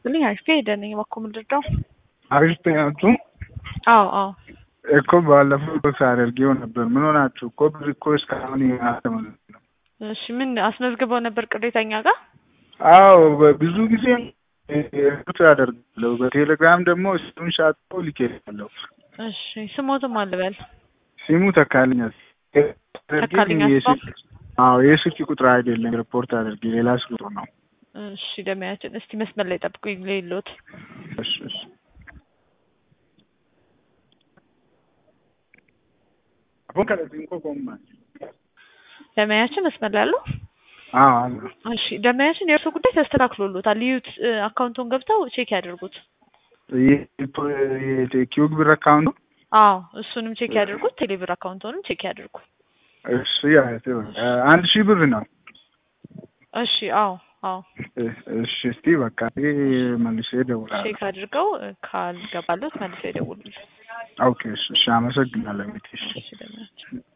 ስለኝ አሪፍ ሄደን የማኮም ልርዳው አሪፍ ያንቱ አዎ እኮ ባለፈው ተሳርጌው ነበር ምን ሆናችሁ እኮ ሪኩዌስት ካሁን ያተመለ እሺ ምን አስመዝግበው ነበር ቅሬታኛ ጋር አዎ ብዙ ጊዜ እርግጥ ያደርጋለሁ በቴሌግራም ደግሞ እሱን ሻጥቶ ልኬልኝ እሺ ስሞቱም አልበል ሲሙ ተካልኛል አዎ የስልክ ቁጥር አይደለም ሪፖርት አድርጌ ሌላ ስልክ ነው እሺ ደማያችን እስቲ መስመር ላይ ጠብቁኝ ሌሎት እሺ አሁን ከለዚንኮ ቆማ ደማያችን መስመር ላይ አሉ አዎ እሺ ደማያችን የእርሱ ጉዳይ ተስተካክሎሎታል ዩት አካውንቱን ገብተው ቼክ ያድርጉት ኪዩብ ብር አካውንት አዎ እሱንም ቼክ ያድርጉት ቴሌብር አካውንቱንም ቼክ ያድርጉ እሺ ያይተው 1000 ብር ነው እሺ አዎ እሺ እስቲ በቃ መልሼ እደውላለሁ ቼክ አድርገው ካልገባሉት መልሼ እደውላለሁ ኦኬ እሺ አመሰግናለሁ እሺ ደማያችን